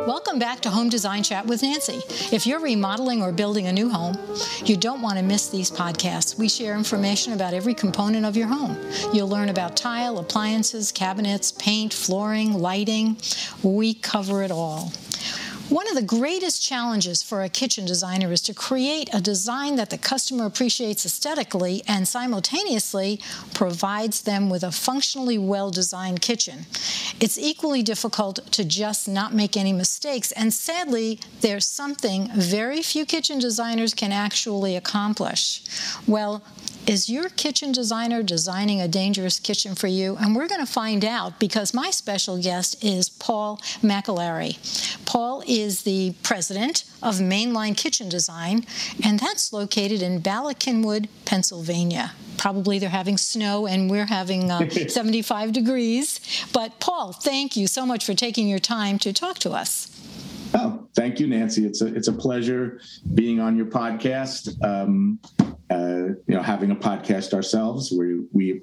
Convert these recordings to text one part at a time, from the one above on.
Welcome back to Home Design Chat with Nancy. If you're remodeling or building a new home, you don't want to miss these podcasts. We share information about every component of your home. You'll learn about tile, appliances, cabinets, paint, flooring, lighting. We cover it all. One of the greatest challenges for a kitchen designer is to create a design that the customer appreciates aesthetically and simultaneously provides them with a functionally well-designed kitchen. It's equally difficult to just not make any mistakes, and sadly, there's something very few kitchen designers can actually accomplish. Well, is your kitchen designer designing a dangerous kitchen for you? And we're going to find out because my special guest is Paul McAlary. Paul is the president of Mainline Kitchen Design, and that's located in Bala Cynwyd, Pennsylvania. Probably they're having snow and we're having 75 degrees. But Paul, thank you so much for taking your time to talk to us. Oh, thank you, Nancy. It's a pleasure being on your podcast. Having a podcast ourselves, we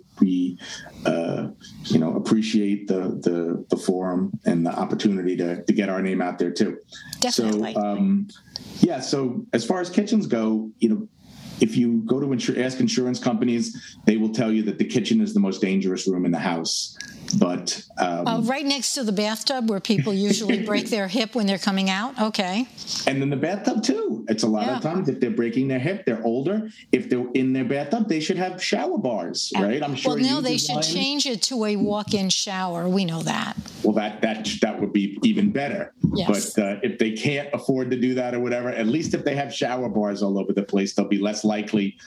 appreciate the forum and the opportunity to get our name out there too. Definitely. So as far as kitchens go, if you go to ask insurance companies, they will tell you that the kitchen is the most dangerous room in the house. But right next to the bathtub where people usually break their hip when they're coming out. Okay. And then the bathtub too. It's a lot of times if they're breaking their hip, they're older. If they're in their bathtub, they should have shower bars, right? I'm sure. Well, no, they should change it to a walk-in shower. We know that. Well, that would be even better. Yes. But if they can't afford to do that or whatever, at least if they have shower bars all over the place, they'll be less likely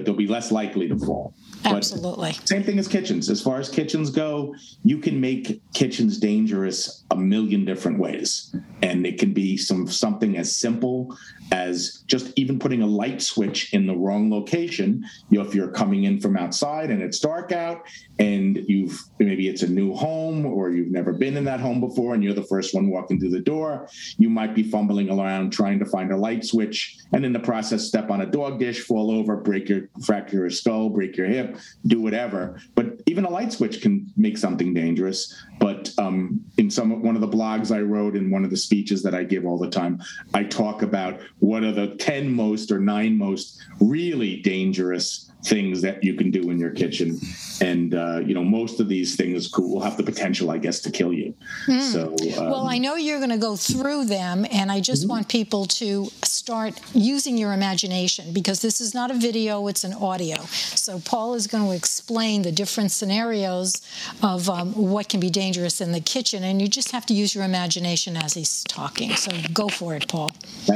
to fall. Absolutely. But same thing as kitchens. As far as kitchens go, you can make kitchens dangerous a million different ways. And it can be something as simple as just even putting a light switch in the wrong location. If you're coming in from outside and it's dark out and maybe it's a new home or you've never been in that home before and you're the first one walking through the door, you might be fumbling around trying to find a light switch and in the process step on a dog dish, fall over, fracture your skull, break your hip, do whatever. But even a light switch can make something dangerous. But in one of the blogs I wrote, in one of the speeches that I give all the time, I talk about what are the 10 most or 9 most really dangerous things that you can do in your kitchen. And, most of these things will have the potential, I guess, to kill you. So, well, I know you're going to go through them, and I just want people to start using your imagination because this is not a video, it's an audio. So Paul is going to explain the different scenarios of what can be dangerous in the kitchen, and you just have to use your imagination as he's talking. So go for it, Paul.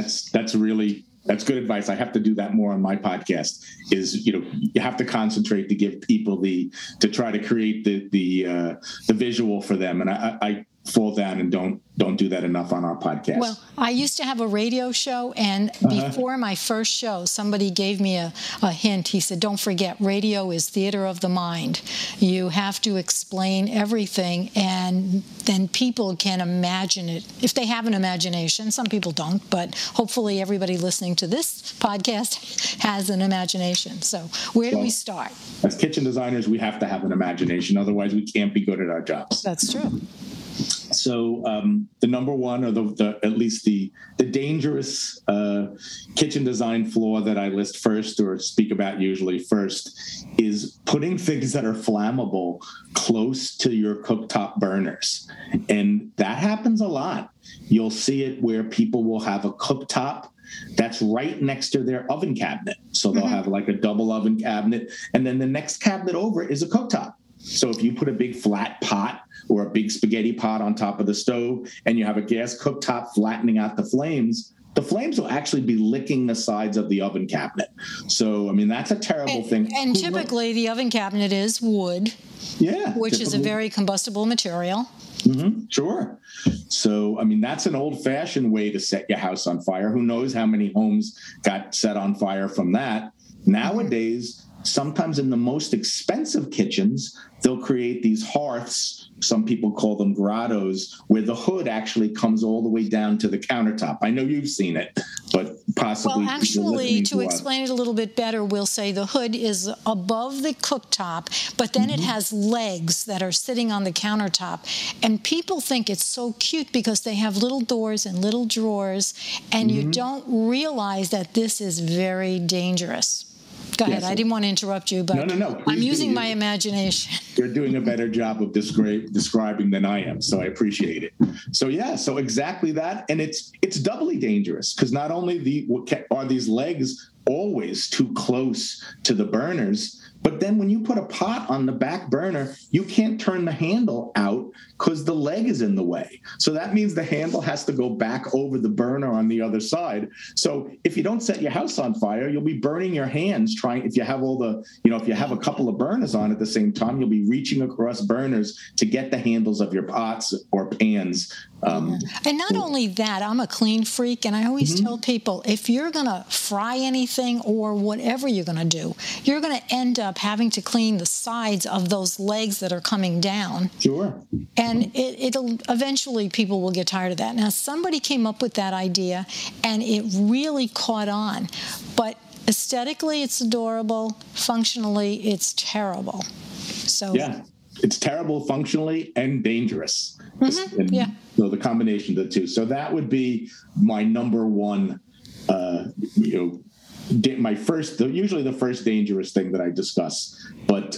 That's good advice. I have to do that more on my podcast. You have to concentrate to give people to try to create the visual for them. And I fall down and don't do that enough on our podcast. Well, I used to have a radio show, and before my first show, somebody gave me a hint. He said, don't forget, radio is theater of the mind. You have to explain everything, and then people can imagine it. If they have an imagination, some people don't, but hopefully everybody listening to this podcast has an imagination. So where do we start? As kitchen designers, we have to have an imagination. Otherwise, we can't be good at our jobs. That's true. So the number one, or at least the dangerous kitchen design flaw that I list first or speak about usually first is putting things that are flammable close to your cooktop burners. And that happens a lot. You'll see it where people will have a cooktop that's right next to their oven cabinet. So they'll have like a double oven cabinet, and then the next cabinet over is a cooktop. So if you put a big flat pot or a big spaghetti pot on top of the stove and you have a gas cooktop flattening out the flames will actually be licking the sides of the oven cabinet. So, that's a terrible thing. And typically the oven cabinet is wood, which is a very combustible material. Sure. So, that's an old-fashioned way to set your house on fire. Who knows how many homes got set on fire from that? Nowadays, sometimes in the most expensive kitchens, they'll create these hearths. Some people call them grottos, where the hood actually comes all the way down to the countertop. I know you've seen it, but possibly. Well, actually, to us. explain it a little bit better, we'll say the hood is above the cooktop, but then it has legs that are sitting on the countertop. And people think it's so cute because they have little doors and little drawers, and you don't realize that this is very dangerous. Go ahead. I didn't want to interrupt you, but no. I'm using my imagination. You're doing a better job of describing than I am, so I appreciate it. So exactly that, and it's doubly dangerous because not only are these legs always too close to the burners, but then when you put a pot on the back burner, you can't turn the handle out because the leg is in the way. So that means the handle has to go back over the burner on the other side. So if you don't set your house on fire, you'll be burning your hands if you have if you have a couple of burners on at the same time, you'll be reaching across burners to get the handles of your pots or pans. And not only that, I'm a clean freak, and I always tell people, if you're going to fry anything or whatever you're going to do, you're going to end up having to clean the sides of those legs that are coming down. Sure. And it'll eventually people will get tired of that. Now, somebody came up with that idea, and it really caught on. But aesthetically, it's adorable. Functionally, it's terrible. So yeah, it's terrible functionally and dangerous. So the combination of the two. So that would be my number one. Usually the first dangerous thing that I discuss, but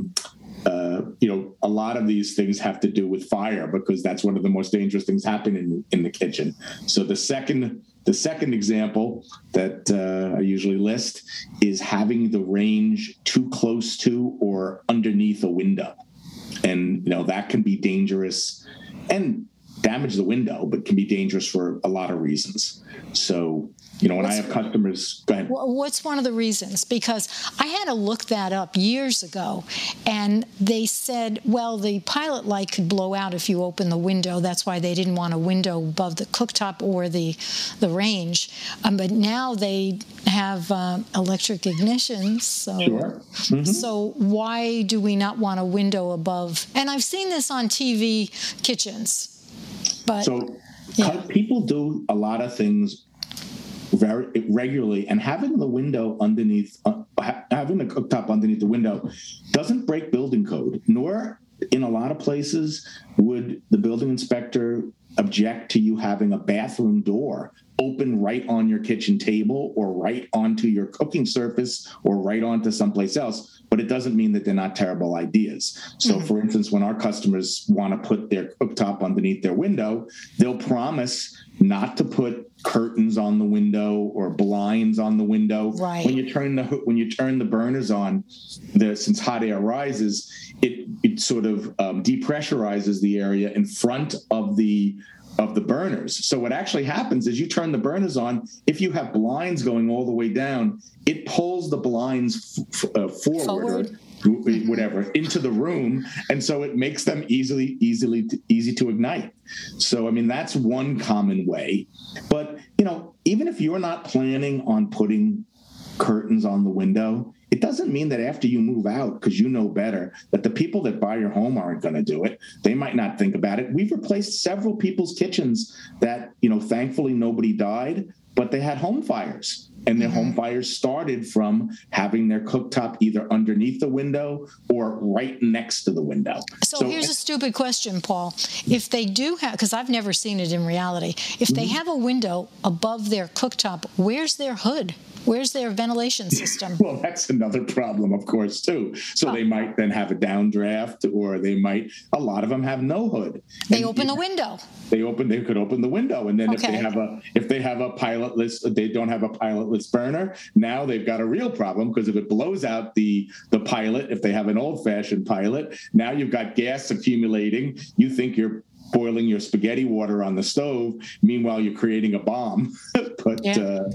a lot of these things have to do with fire because that's one of the most dangerous things happening in the kitchen. So the second example that I usually list is having the range too close to or underneath a window, and that can be dangerous and damage the window, but can be dangerous for a lot of reasons. So, when I have customers, go ahead. What's one of the reasons? Because I had to look that up years ago, and they said, well, the pilot light could blow out if you open the window. That's why they didn't want a window above the cooktop or the range. But now they have electric ignitions. So, sure. So why do we not want a window above? And I've seen this on TV kitchens. But people do a lot of things very regularly, and having the window underneath, having the cooktop underneath the window doesn't break building code, nor in a lot of places would the building inspector object to you having a bathroom door open right on your kitchen table or right onto your cooking surface or right onto someplace else, but it doesn't mean that they're not terrible ideas. So for instance, when our customers want to put their cooktop underneath their window, they'll promise not to put curtains on the window or blinds on the window. Right. When you turn the burners on, since hot air rises, it sort of depressurizes the area in front of the burners. So what actually happens is you turn the burners on. If you have blinds going all the way down, it pulls the blinds forward. Whatever, into the room, and so it makes them easy to ignite. So I mean, that's one common way. But even if you're not planning on putting curtains on the window, it doesn't mean that after you move out, because you know better, that the people that buy your home aren't going to do it. They might not think about it. We've replaced several people's kitchens that thankfully nobody died, but they had home fires. And their home fires started from having their cooktop either underneath the window or right next to the window. So here's a stupid question, Paul. If they do have, because I've never seen it in reality, if they have a window above their cooktop, where's their hood? Where's their ventilation system? Well, that's another problem, of course, too. So they might then have a downdraft, or a lot of them have no hood. They open the window. They could open the window, and then if they have a pilotless, they don't have a pilotless burner. Now they've got a real problem, because if it blows out the pilot, if they have an old-fashioned pilot, now you've got gas accumulating. You think you're boiling your spaghetti water on the stove. Meanwhile, you're creating a bomb. But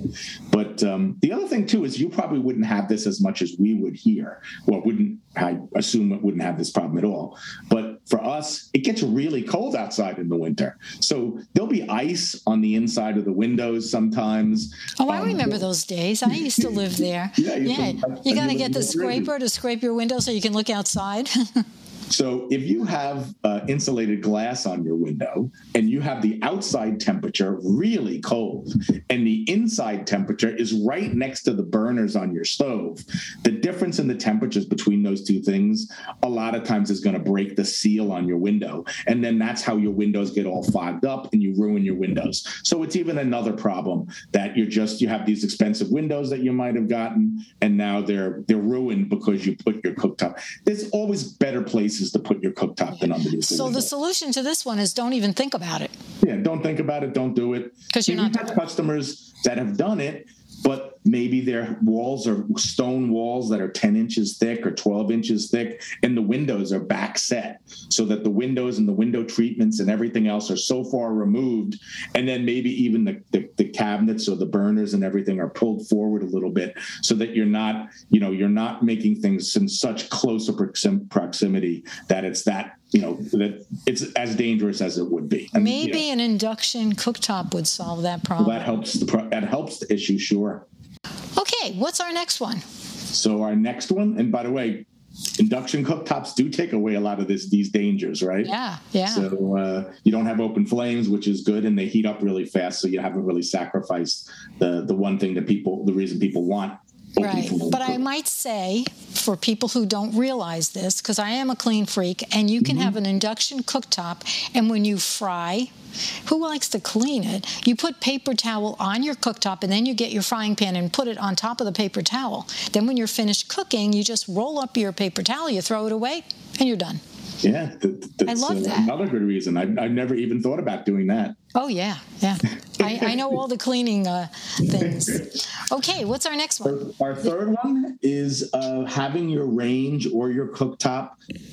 the other thing, too, is you probably wouldn't have this as much as we would here. Well, I assume it wouldn't have this problem at all. But for us, it gets really cold outside in the winter. So there'll be ice on the inside of the windows sometimes. Oh, I remember those days. I used to live there. You got to get the scraper to scrape your window so you can look outside. So if you have insulated glass on your window and you have the outside temperature really cold and the inside temperature is right next to the burners on your stove, the difference in the temperatures between those two things a lot of times is going to break the seal on your window. And then that's how your windows get all fogged up and you ruin your windows. So it's even another problem that you have these expensive windows that you might have gotten and now they're ruined because you put your cooktop. There's always better places to put your cooktop than underneath. So the solution to this one is don't even think about it. Yeah, don't think about it. Don't do it. Because you're not. We've had customers that have done it, but maybe their walls are stone walls that are 10 inches thick or 12 inches thick, and the windows are back set so that the windows and the window treatments and everything else are so far removed. And then maybe even the cabinets or the burners and everything are pulled forward a little bit so that you're not making things in such closer proximity that that it's as dangerous as it would be. Maybe an induction cooktop would solve that problem. Well, that helps the issue, sure. Okay, what's our next one? So our next one, and by the way, induction cooktops do take away a lot of these dangers, right? Yeah. So you don't have open flames, which is good, and they heat up really fast, so you haven't really sacrificed the one thing the reason people want. Right. But I might say, for people who don't realize this, because I am a clean freak, and you can have an induction cooktop, and when you fry, who likes to clean it? You put paper towel on your cooktop, and then you get your frying pan and put it on top of the paper towel. Then when you're finished cooking, you just roll up your paper towel, you throw it away, and you're done. Yeah, I love that. Another good reason. I've never even thought about doing that. Oh, yeah. I know all the cleaning things. Okay, what's our next one? Our third one is having your range or your cooktop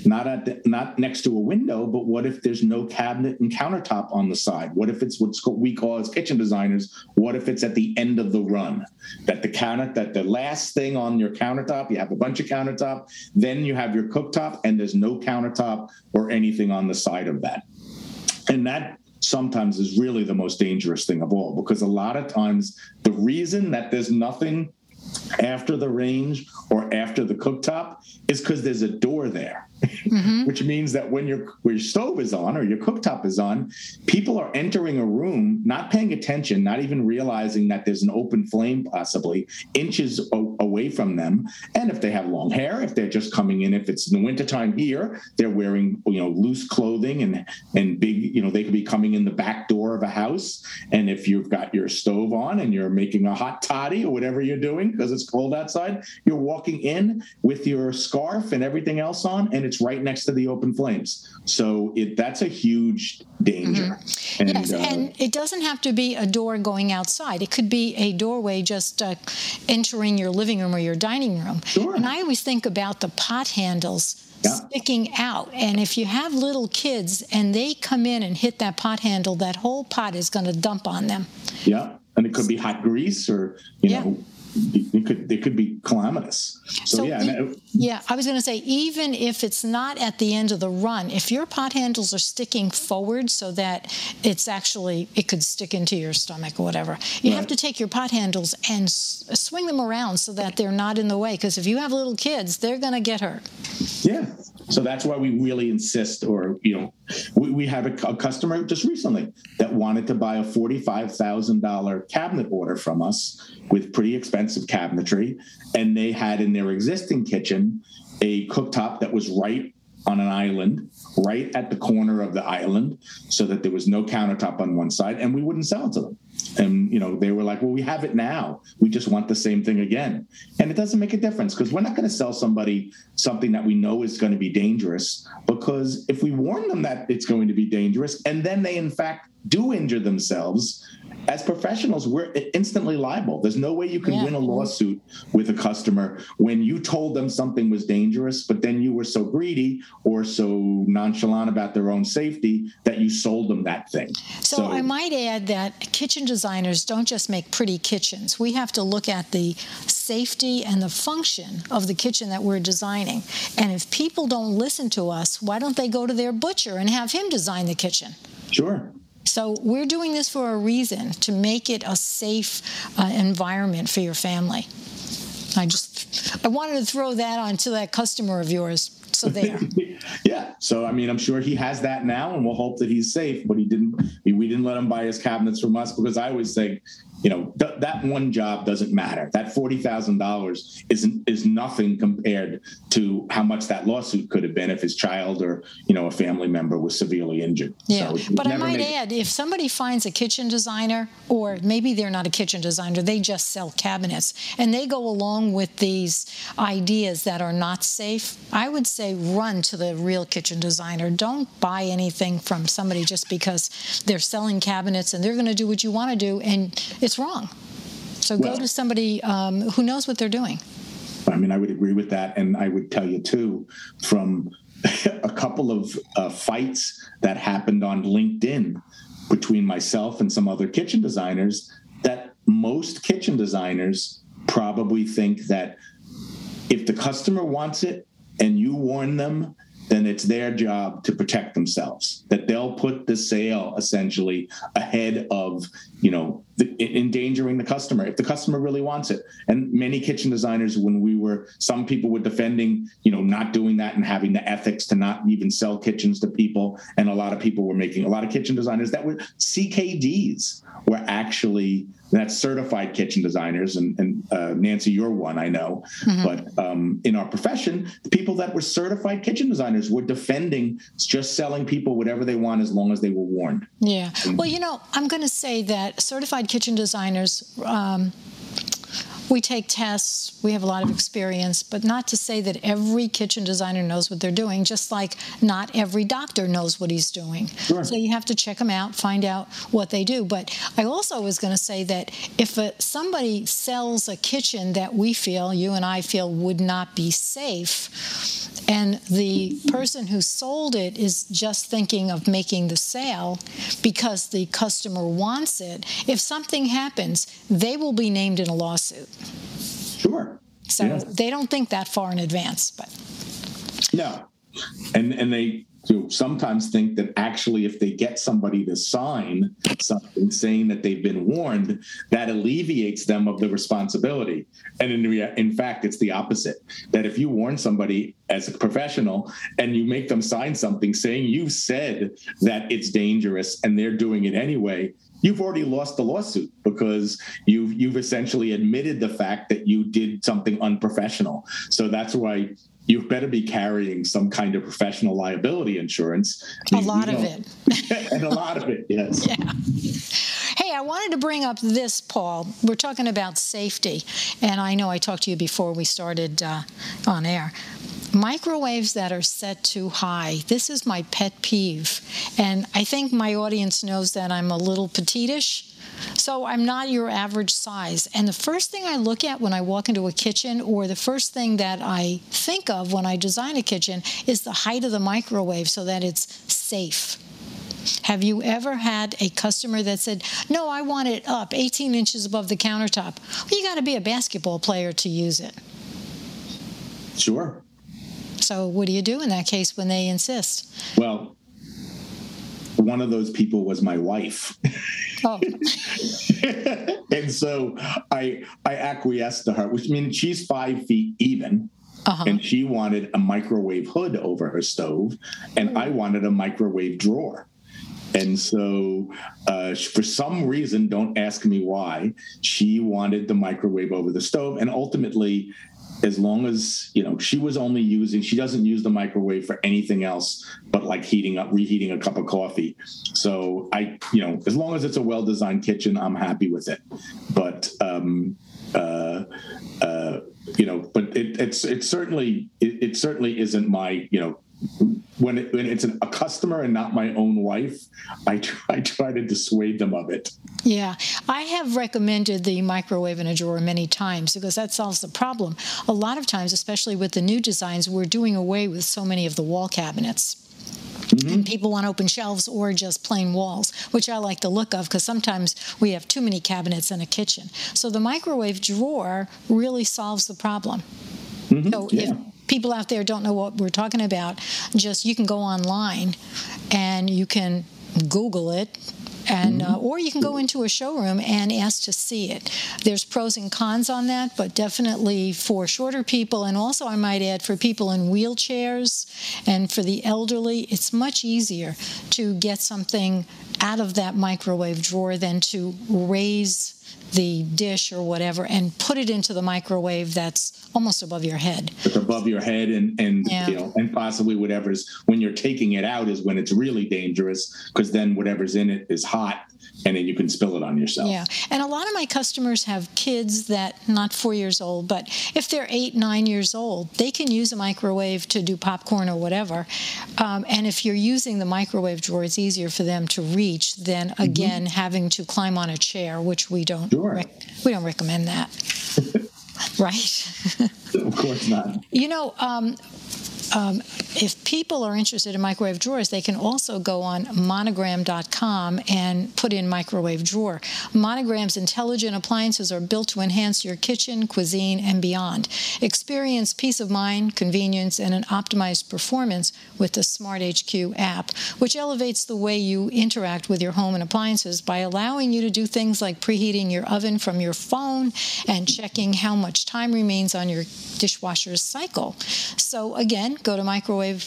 not next to a window, but what if there's no cabinet and countertop on the side? What if it's what we call as kitchen designers, what if it's at the end of the run? That the last thing on your countertop, you have a bunch of countertop, then you have your cooktop, and there's no countertop or anything on the side of that. And that sometimes is really the most dangerous thing of all, because a lot of times the reason that there's nothing after the range or after the cooktop is because there's a door there, which means that when your stove is on or your cooktop is on, people are entering a room, not paying attention, not even realizing that there's an open flame possibly inches away from them. And if they have long hair, if they're just coming in, if it's in the wintertime here, they're wearing loose clothing and big, they could be coming in the back door of a house. And if you've got your stove on and you're making a hot toddy or whatever you're doing because it's cold outside, you're walking in with your scarf and everything else on, and it's right next to the open flames. So that's a huge danger. And, yes, and it doesn't have to be a door going outside. It could be a doorway just entering your living room or your dining room. Sure. And I always think about the pot handles sticking out. And if you have little kids and they come in and hit that pot handle, that whole pot is going to dump on them. Yeah, and it could be hot grease or, it could be calamitous. I was going to say, even if it's not at the end of the run, if your pot handles are sticking forward so that it could stick into your stomach or whatever, you have to take your pot handles and swing them around so that they're not in the way. Because if you have little kids, they're going to get hurt. Yeah. So that's why we really insist, we have a customer just recently that wanted to buy a $45,000 cabinet order from us with pretty expensive cabinetry. And they had in their existing kitchen a cooktop that was right on an island, right at the corner of the island, so that there was no countertop on one side, and we wouldn't sell it to them. And, they were like, well, we have it now. We just want the same thing again. And it doesn't make a difference because we're not going to sell somebody something that we know is going to be dangerous, because if we warn them that it's going to be dangerous and then they, in fact, do injure themselves, as professionals, we're instantly liable. There's no way you can win a lawsuit with a customer when you told them something was dangerous, but then you were so greedy or so nonchalant about their own safety that you sold them that thing. So I might add that kitchen designers don't just make pretty kitchens. We have to look at the safety and the function of the kitchen that we're designing. And if people don't listen to us, why don't they go to their butcher and have him design the kitchen? Sure. So we're doing this for a reason, to make it a safe environment for your family. I wanted to throw that onto that customer of yours. So there. Yeah. So, I mean, I'm sure he has that now, and we'll hope that he's safe, but we didn't let him buy his cabinets from us, because I always say, that one job doesn't matter. That $40,000 is nothing compared to how much that lawsuit could have been if his child or, a family member was severely injured. Yeah. So but I might add, if somebody finds a kitchen designer, or maybe they're not a kitchen designer, they just sell cabinets, and they go along with these ideas that are not safe, I would say run to the real kitchen designer. Don't buy anything from somebody just because they're selling cabinets and they're going to do what you want to do, and it's wrong. So go to somebody who knows what they're doing. I mean, I would agree with that. And I would tell you, too, from a couple of fights that happened on LinkedIn between myself and some other kitchen designers, that most kitchen designers probably think that if the customer wants it and you warn them, then it's their job to protect themselves, that they'll put the sale essentially ahead of, endangering the customer if the customer really wants it. And many kitchen designers, some people were defending, not doing that and having the ethics to not even sell kitchens to people. And a lot of kitchen designers that were CKDs were actually, that's certified kitchen designers. And Nancy, you're one, I know. Mm-hmm. But in our profession, the people that were certified kitchen designers were defending just selling people whatever they want as long as they were warned. Yeah. Well, I'm going to say that certified kitchen designers, we take tests, we have a lot of experience, but not to say that every kitchen designer knows what they're doing, just like not every doctor knows what he's doing. Sure. So you have to check them out, find out what they do. But I also was going to say that if somebody sells a kitchen that you and I feel would not be safe, and the person who sold it is just thinking of making the sale because the customer wants it, if something happens, they will be named in a lawsuit. Sure. So They don't think that far in advance. But no. And they sometimes think that actually if they get somebody to sign something saying that they've been warned, that alleviates them of the responsibility. And in fact, it's the opposite, that if you warn somebody as a professional and you make them sign something saying you said that it's dangerous and they're doing it anyway, you've already lost the lawsuit because you've essentially admitted the fact that you did something unprofessional. So that's why you better be carrying some kind of professional liability insurance. A lot of it. And a lot of it, yes. Yeah. Hey, I wanted to bring up this, Paul. We're talking about safety, and I know I talked to you before we started on air. Microwaves that are set too high. This is my pet peeve. And I think my audience knows that I'm a little petitish. So I'm not your average size. And the first thing I look at when I walk into a kitchen, or the first thing that I think of when I design a kitchen, is the height of the microwave so that it's safe. Have you ever had a customer that said, no, I want it up 18 inches above the countertop? Well, you got to be a basketball player to use it. Sure. So what do you do in that case when they insist? Well, one of those people was my wife. Oh. And so I acquiesced to her, which means she's 5 feet even. Uh-huh. And she wanted a microwave hood over her stove, and I wanted a microwave drawer. And so for some reason, don't ask me why, she wanted the microwave over the stove. And ultimately, as long as, she doesn't use the microwave for anything else but like reheating a cup of coffee. So as long as it's a well-designed kitchen, I'm happy with it. But, but it certainly isn't my, when it's a customer and not my own wife, I try to dissuade them of it. Yeah, I have recommended the microwave in a drawer many times because that solves the problem. A lot of times, especially with the new designs, we're doing away with so many of the wall cabinets. Mm-hmm. And people want open shelves or just plain walls, which I like the look of because sometimes we have too many cabinets in a kitchen. So the microwave drawer really solves the problem. Mm-hmm. So if people out there don't know what we're talking about, you can go online and you can Google it, And or you can go into a showroom and ask to see it. There's pros and cons on that, but definitely for shorter people, and also I might add for people in wheelchairs and for the elderly, it's much easier to get something out of that microwave drawer than to raise the dish or whatever and put it into the microwave that's almost above your head. It's above your head, and and possibly whatever's, when you're taking it out is when it's really dangerous, because then whatever's in it is hot, and then you can spill it on yourself. Yeah, and a lot of my customers have kids that, not 4 years old, but if they're 8, 9 years old, they can use a microwave to do popcorn or whatever. And if you're using the microwave drawer, it's easier for them to reach than, again, having to climb on a chair, which we don't we don't recommend that. Right? Of course not. If people are interested in microwave drawers, they can also go on monogram.com and put in microwave drawer. Monogram's intelligent appliances are built to enhance your kitchen, cuisine, and beyond. Experience peace of mind, convenience, and an optimized performance with the Smart HQ app, which elevates the way you interact with your home and appliances by allowing you to do things like preheating your oven from your phone and checking how much time remains on your dishwasher's cycle. So again, go to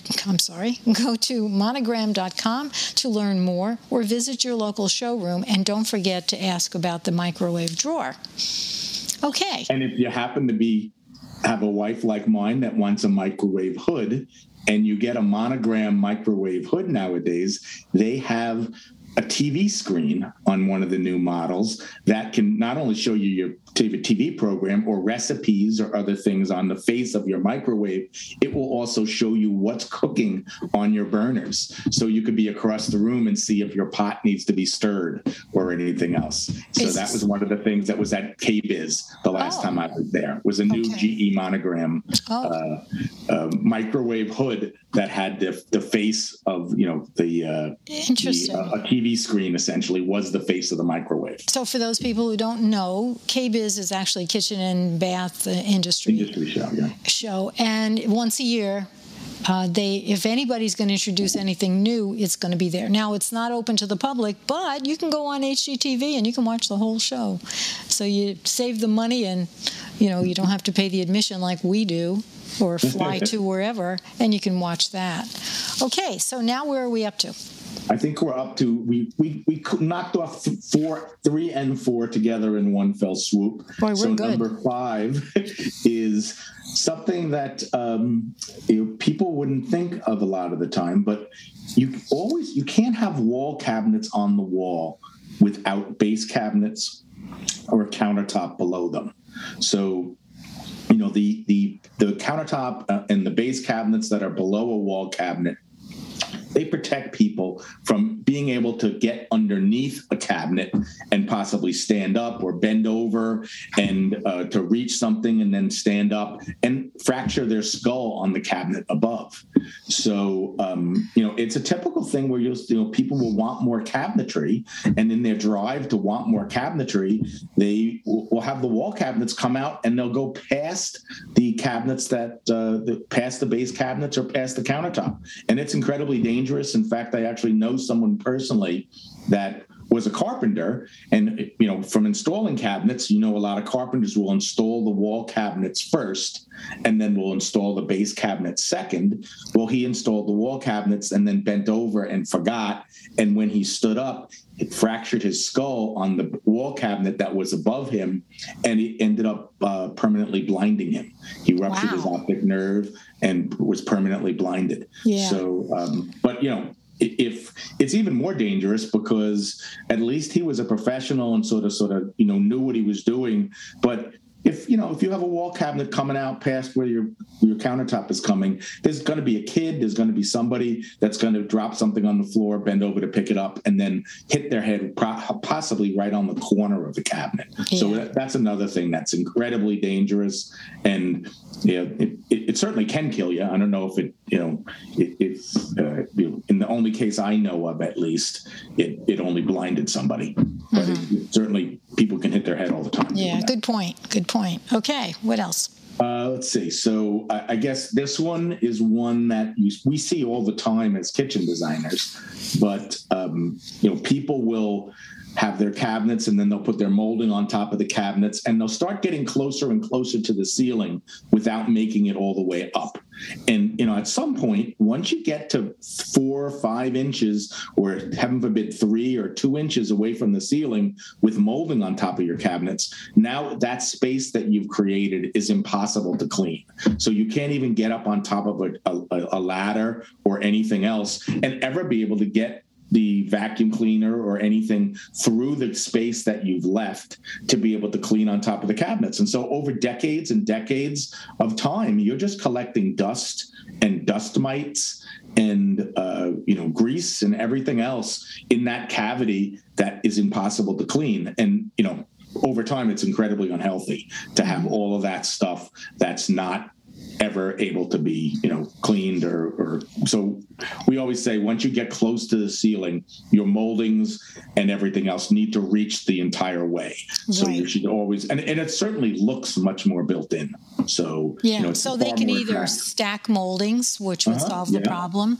monogram.com to learn more, or visit your local showroom, and don't forget to ask about the microwave drawer. Okay. And if you happen to have a wife like mine that wants a microwave hood, and you get a Monogram microwave hood nowadays, they have a TV screen on one of the new models that can not only show you your TV program or recipes or other things on the face of your microwave, it will also show you what's cooking on your burners. So you could be across the room and see if your pot needs to be stirred or anything else. So that was one of the things that was at KBIS the last time I was there, was a new GE Monogram microwave hood that had the face of, a TV screen essentially was the face of the microwave. So for those people who don't know, KBIS is actually kitchen and bath industry show. And once a year, if anybody's going to introduce anything new, it's going to be there. Now, it's not open to the public, but you can go on HGTV and you can watch the whole show. So you save the money, and you don't have to pay the admission like we do, or fly to wherever, and you can watch that. Okay, so now where are we up to? I think we're up to, we knocked off 3 and 4 together in one fell swoop. Boy, we're good. Number 5 is something that people wouldn't think of a lot of the time, but you can't have wall cabinets on the wall without base cabinets or a countertop below them. So the countertop and the base cabinets that are below a wall cabinet, they protect people from being able to get underneath a cabinet and possibly stand up or bend over and to reach something and then stand up and fracture their skull on the cabinet above. So, it's a typical thing where people will want more cabinetry, and in their drive to want more cabinetry, they will have the wall cabinets come out and they'll go past the cabinets past the base cabinets or past the countertop. And it's incredibly dangerous. In fact, I actually know someone personally that was a carpenter, and from installing cabinets, a lot of carpenters will install the wall cabinets first and then will install the base cabinets second. Well, he installed the wall cabinets and then bent over and forgot, and when he stood up, it fractured his skull on the wall cabinet that was above him, and it ended up permanently blinding him. He ruptured his optic nerve and was permanently blinded. Yeah. So, if it's even more dangerous, because at least he was a professional and sort of knew what he was doing. But if you have a wall cabinet coming out past where your countertop is coming, there's going to be a kid, there's going to be somebody that's going to drop something on the floor, bend over to pick it up, and then hit their head possibly right on the corner of the cabinet. Yeah. So that's another thing that's incredibly dangerous, and it certainly can kill you. I don't know if in the only case I know of, at least, it only blinded somebody. But certainly people can hit their head all the time. Yeah, good point. Okay, what else? Let's see. So I guess this one is one that we see all the time as kitchen designers, but people will have their cabinets and then they'll put their molding on top of the cabinets and they'll start getting closer and closer to the ceiling without making it all the way up. And, at some point, once you get to 4 or 5 inches, or heaven forbid, 3 or 2 inches away from the ceiling with molding on top of your cabinets, now that space that you've created is impossible to clean. So you can't even get up on top of a ladder or anything else and ever be able to get the vacuum cleaner or anything through the space that you've left to be able to clean on top of the cabinets. And so over decades and decades of time, you're just collecting dust and dust mites and grease and everything else in that cavity that is impossible to clean. And over time, it's incredibly unhealthy to have all of that stuff that's not ever able to be, cleaned or so we always say once you get close to the ceiling, your moldings and everything else need to reach the entire way. So right. You should always, and it certainly looks much more built in. So, so they can either stack moldings, which would solve the problem,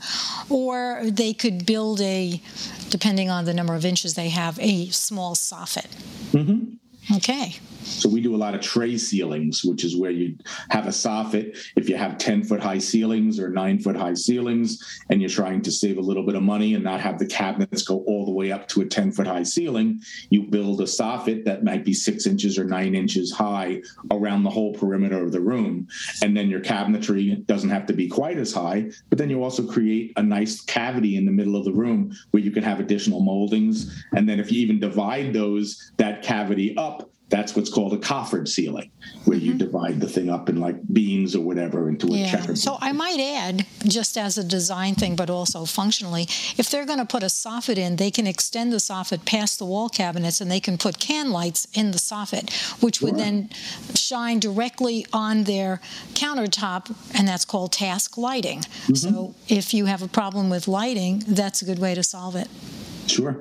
or they could build depending on the number of inches they have, a small soffit. Mm-hmm. Okay. So we do a lot of tray ceilings, which is where you have a soffit. If you have 10-foot high ceilings or 9-foot high ceilings, and you're trying to save a little bit of money and not have the cabinets go all the way up to a 10-foot high ceiling, you build a soffit that might be 6 inches or 9 inches high around the whole perimeter of the room. And then your cabinetry doesn't have to be quite as high, but then you also create a nice cavity in the middle of the room where you can have additional moldings. And then if you even divide that cavity up, that's what's called a coffered ceiling, where you divide the thing up in like beams or whatever into a checkerboard. So I might add, just as a design thing, but also functionally, if they're going to put a soffit in, they can extend the soffit past the wall cabinets and they can put can lights in the soffit, which would then shine directly on their countertop, and that's called task lighting. Mm-hmm. So if you have a problem with lighting, that's a good way to solve it. Sure.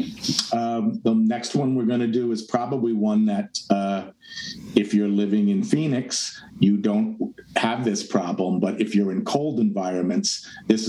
The next one we're going to do is probably one that if you're living in Phoenix, you don't have this problem. But if you're in cold environments, this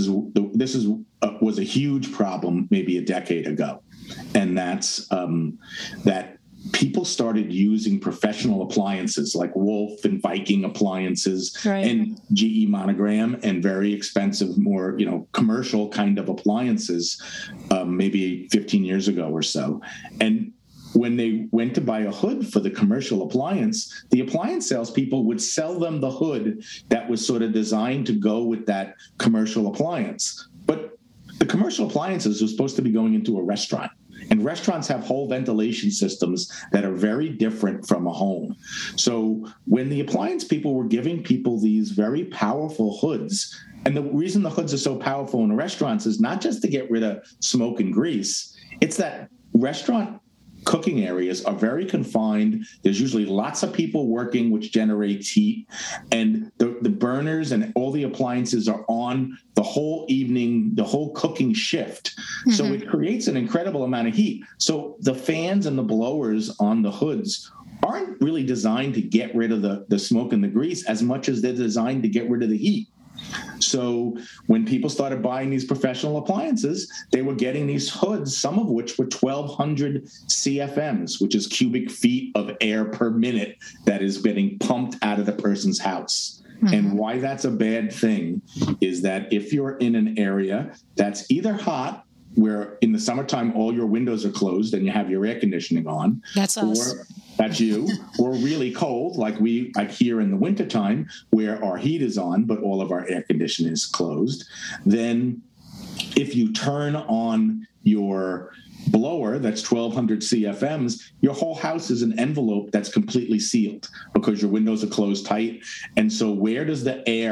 was a huge problem maybe a decade ago, and that's that people started using professional appliances like Wolf and Viking appliances and GE Monogram and very expensive, more, commercial kind of appliances, maybe 15 years ago or so. And when they went to buy a hood for the commercial appliance, the appliance salespeople would sell them the hood that was sort of designed to go with that commercial appliance. But the commercial appliances were supposed to be going into a restaurant. And restaurants have whole ventilation systems that are very different from a home. So when the appliance people were giving people these very powerful hoods, and the reason the hoods are so powerful in restaurants is not just to get rid of smoke and grease, it's that restaurant cooking areas are very confined. There's usually lots of people working, which generates heat. And the burners and all the appliances are on the whole evening, the whole cooking shift. Mm-hmm. So it creates an incredible amount of heat. So the fans and the blowers on the hoods aren't really designed to get rid of the smoke and the grease as much as they're designed to get rid of the heat. So when people started buying these professional appliances, they were getting these hoods, some of which were 1,200 CFMs, which is cubic feet of air per minute that is getting pumped out of the person's house. Mm-hmm. And why that's a bad thing is that if you're in an area that's either hot, where in the summertime all your windows are closed and you have your air conditioning on, that's us. Or that's you, or really cold, like here in the wintertime, where our heat is on, but all of our air conditioning is closed, then if you turn on your blower that's 1,200 CFMs, your whole house is an envelope that's completely sealed because your windows are closed tight. And so where does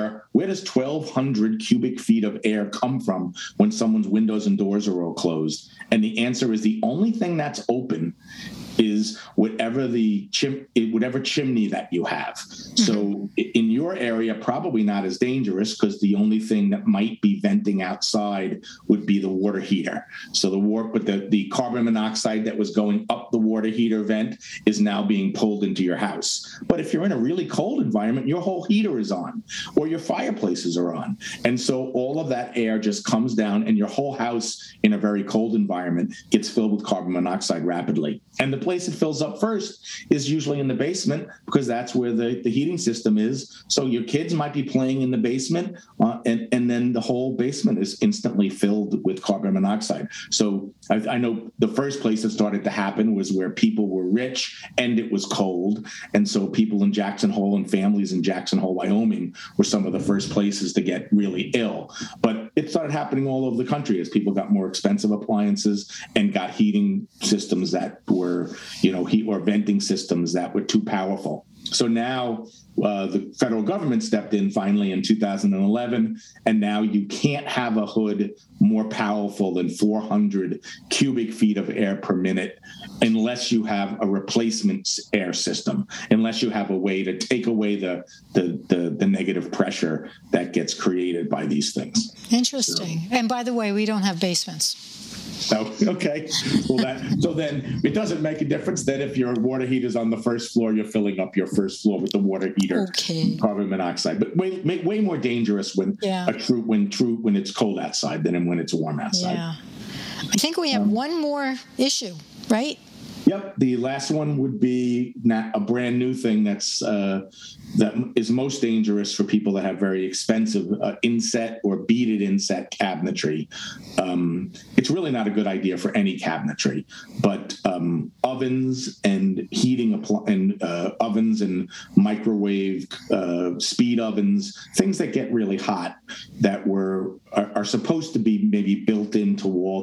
1,200 cubic feet of air come from when someone's windows and doors are all closed? And the answer is the only thing that's open is whatever chimney that you have. So in your area, probably not as dangerous, because the only thing that might be venting outside would be the water heater. So the carbon monoxide that was going up the water heater vent is now being pulled into your house. But if you're in a really cold environment, your whole heater is on, or your fireplaces are on. And so all of that air just comes down, and your whole house in a very cold environment gets filled with carbon monoxide rapidly. And the place it fills up first is usually in the basement, because that's where the heating system is. So your kids might be playing in the basement, and then the whole basement is instantly filled with carbon monoxide. So I know the first place it started to happen was where people were rich and it was cold. And so people in Jackson Hole and families in Jackson Hole, Wyoming were some of the first places to get really ill. But it started happening all over the country as people got more expensive appliances and got heating systems that were, heat or venting systems that were too powerful. So now the federal government stepped in finally in 2011, and now you can't have a hood more powerful than 400 cubic feet of air per minute unless you have a replacement air system, unless you have a way to take away the negative pressure that gets created by these things. Interesting. And by the way, we don't have basements. Oh, okay. Well, so then it doesn't make a difference that if your water heater is on the first floor, you're filling up your first floor with the water heater, carbon monoxide. But way more dangerous when it's cold outside than when it's warm outside. Yeah. I think we have one more issue, right? Yep. The last one would be a brand new thing that is most dangerous for people that have very expensive inset or beaded inset cabinetry. It's really not a good idea for any cabinetry, but ovens and ovens and microwave speed ovens, things that get really hot that are supposed to be maybe built into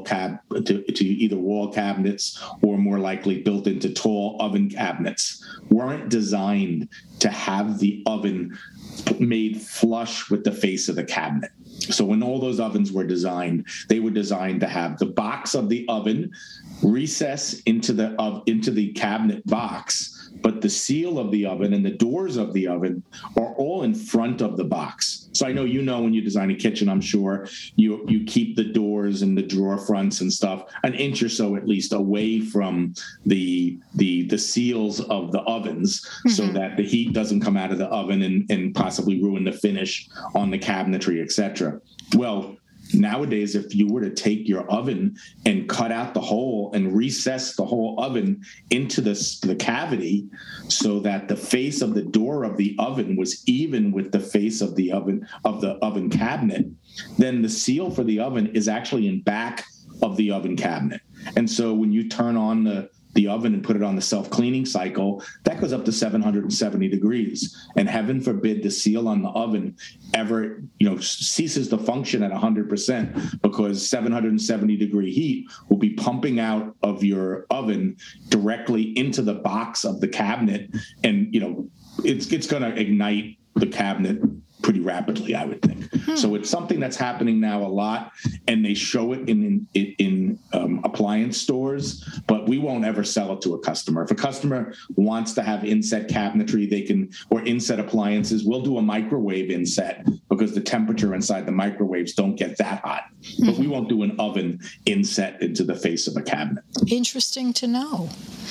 to either wall cabinets or more likely built into tall oven cabinets, weren't designed to have the oven made flush with the face of the cabinet. So when all those ovens were designed, they were designed to have the box of the oven recess into the cabinet box, but the seal of the oven and the doors of the oven are all in front of the box. So I know when you design a kitchen, I'm sure you keep the doors and the drawer fronts and stuff an inch or so at least away from the seals of the ovens, so that the heat doesn't come out of the oven and possibly ruin the finish on the cabinetry, etc. Well, nowadays, if you were to take your oven and cut out the hole and recess the whole oven into the cavity so that the face of the door of the oven was even with the face of the oven cabinet, then the seal for the oven is actually in back of the oven cabinet. And so when you turn on the oven and put it on the self-cleaning cycle, that goes up to 770 degrees. And heaven forbid the seal on the oven ever, ceases to function at 100%, because 770 degree heat will be pumping out of your oven directly into the box of the cabinet. And, it's going to ignite the cabinet pretty rapidly, I would think. So it's something that's happening now a lot, and they show it in appliance stores, but we won't ever sell it to a customer. If a customer wants to have inset cabinetry, or inset appliances, we'll do a microwave inset, because the temperature inside the microwaves don't get that hot. But we won't do an oven inset into the face of a cabinet. Interesting to know.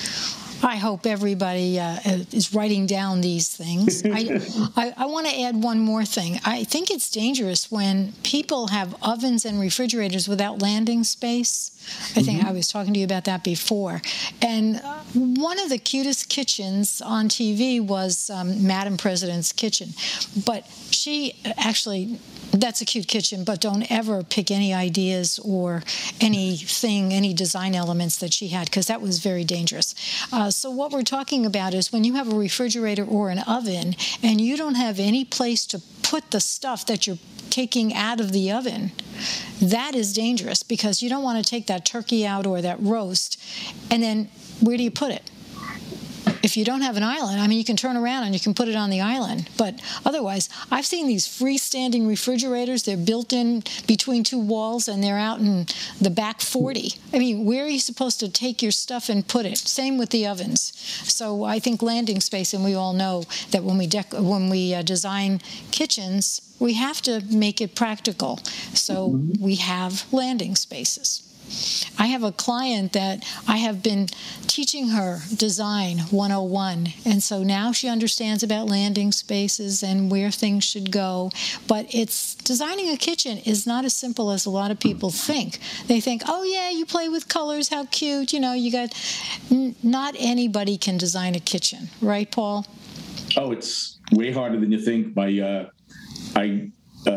I hope everybody is writing down these things. I want to add one more thing. I think it's dangerous when people have ovens and refrigerators without landing space. I think I was talking to you about that before. And one of the cutest kitchens on TV was Madam President's Kitchen. But she actually, that's a cute kitchen, but don't ever pick any ideas or any design elements that she had, because that was very dangerous. So what we're talking about is when you have a refrigerator or an oven and you don't have any place to put the stuff that you're taking out of the oven, that is dangerous, because you don't want to take that turkey out or that roast, and then where do you put it? if you don't have an island, I mean, you can turn around and you can put it on the island. But otherwise, I've seen these freestanding refrigerators. They're built in between two walls, and they're out in the back 40. I mean, where are you supposed to take your stuff and put it? Same with the ovens. So I think landing space, and we all know that when we design kitchens, we have to make it practical. So we have landing spaces. I have a client that I have been teaching her Design 101, and so now she understands about landing spaces and where things should go. But designing a kitchen is not as simple as a lot of people think. They think, oh yeah, you play with colors, how cute, not anybody can design a kitchen, right, Paul? Oh, it's way harder than you think. I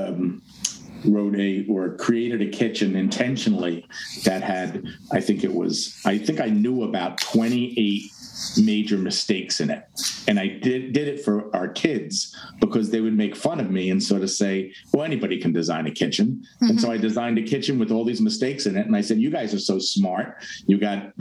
created a kitchen intentionally that had, I think I knew about 28 major mistakes in it. And I did it for our kids because they would make fun of me and sort of say, well, anybody can design a kitchen. Mm-hmm. And so I designed a kitchen with all these mistakes in it. And I said, you guys are so smart. You got,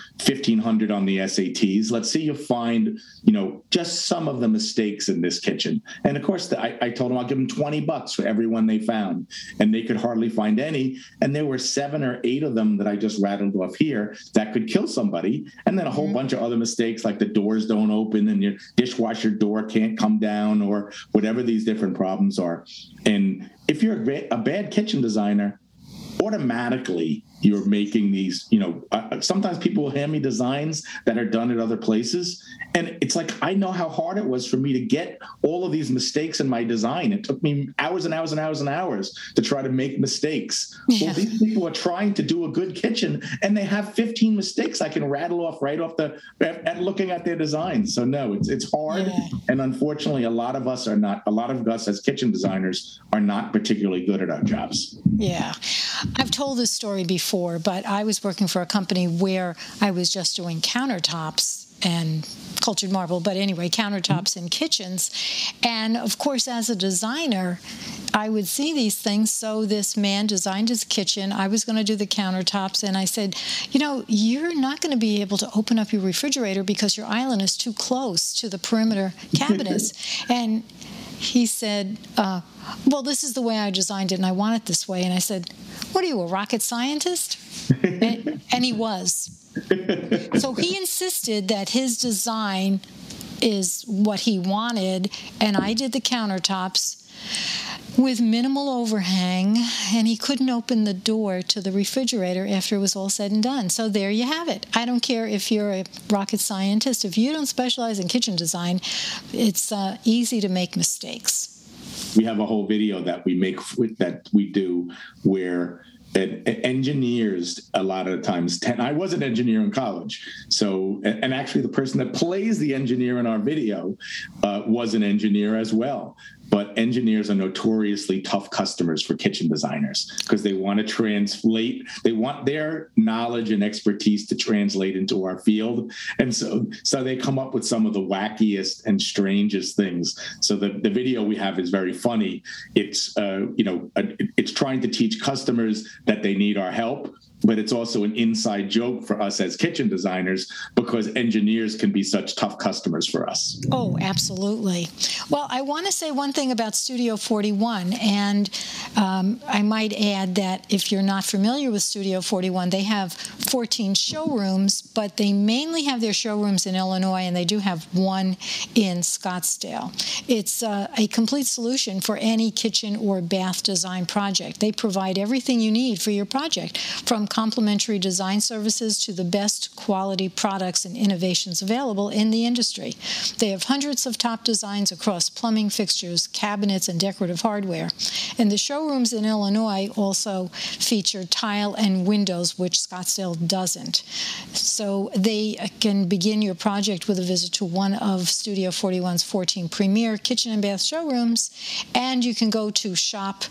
1,500 on the SATs. Let's see you find, just some of the mistakes in this kitchen. And of course, I told them I'll give them $20 for every one they found. And they could hardly find any. And there were 7 or 8 of them that I just rattled off here that could kill somebody. And then a whole bunch of other mistakes, like the doors don't open and your dishwasher door can't come down, or whatever these different problems are. And if you're a bad kitchen designer, automatically you're making these, sometimes people will hand me designs that are done at other places. And it's like, I know how hard it was for me to get all of these mistakes in my design. It took me hours and hours and hours and hours to try to make mistakes. Yeah. Well, these people are trying to do a good kitchen and they have 15 mistakes I can rattle off right off at looking at their designs. So no, it's hard. Yeah. And unfortunately, a lot of us as kitchen designers are not particularly good at our jobs. Yeah. I've told this story before, but I was working for a company where I was just doing countertops and cultured marble, but anyway, countertops in kitchens. And of course, as a designer, I would see these things. So this man designed his kitchen. I was going to do the countertops. And I said, you're not going to be able to open up your refrigerator because your island is too close to the perimeter cabinets. And he said, well, this is the way I designed it, and I want it this way. And I said, what are you, a rocket scientist? And he was. So he insisted that his design is what he wanted, and I did the countertops with minimal overhang, and he couldn't open the door to the refrigerator after it was all said and done. So there you have it. I don't care if you're a rocket scientist. If you don't specialize in kitchen design, it's easy to make mistakes. We have a whole video that we do where engineers, a lot of the times, I was an engineer in college. So, and actually the person that plays the engineer in our video was an engineer as well. But engineers are notoriously tough customers for kitchen designers because they want to translate, they want their knowledge and expertise to translate into our field. And so they come up with some of the wackiest and strangest things. So the video we have is very funny. It's, it's trying to teach customers that they need our help, but it's also an inside joke for us as kitchen designers because engineers can be such tough customers for us. Oh, absolutely. Well, I want to say one thing about Studio 41, and I might add that if you're not familiar with Studio 41, they have 14 showrooms, but they mainly have their showrooms in Illinois, and they do have one in Scottsdale. It's a complete solution for any kitchen or bath design project. They provide everything you need for your project, from complimentary design services to the best quality products and innovations available in the industry. They have hundreds of top designs across plumbing fixtures, cabinets, and decorative hardware. And the showrooms in Illinois also feature tile and windows, which Scottsdale doesn't. So they can begin your project with a visit to one of Studio 41's 14 premier kitchen and bath showrooms, and you can go to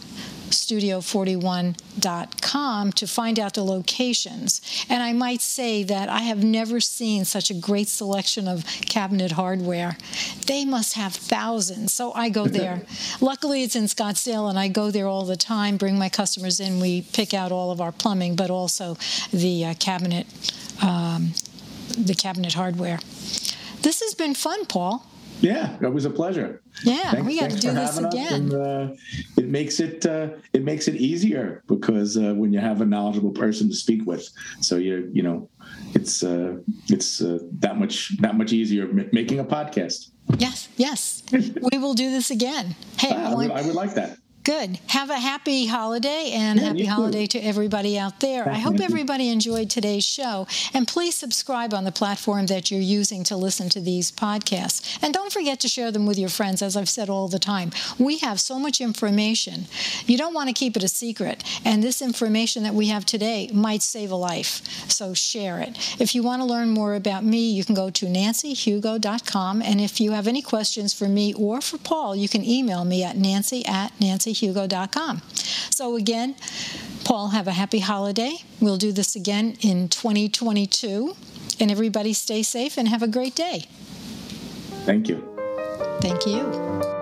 shopstudio41.com to find out the locations. And I might say that I have never seen such a great selection of cabinet hardware. They must have thousands, so I go there. Luckily, it's in Scottsdale, and I go there all the time, bring my customers in. We pick out all of our plumbing, but also the cabinet hardware. This been fun, Paul. Yeah, it was a pleasure. Yeah, we got to do this again. And, it makes it easier because when you have a knowledgeable person to speak with, so it's that much easier making a podcast. Yes, we will do this again. Hey, I would like that. Good. Have a happy holiday, and happy holiday to everybody out there. I hope everybody enjoyed today's show. And please subscribe on the platform that you're using to listen to these podcasts. And don't forget to share them with your friends, as I've said all the time. We have so much information. You don't want to keep it a secret. And this information that we have today might save a life. So share it. If you want to learn more about me, you can go to nancyhugo.com. And if you have any questions for me or for Paul, you can email me at nancy@nancyhugo.com. So again, Paul, have a happy holiday. We'll do this again in 2022. And everybody stay safe and have a great day. Thank you. Thank you.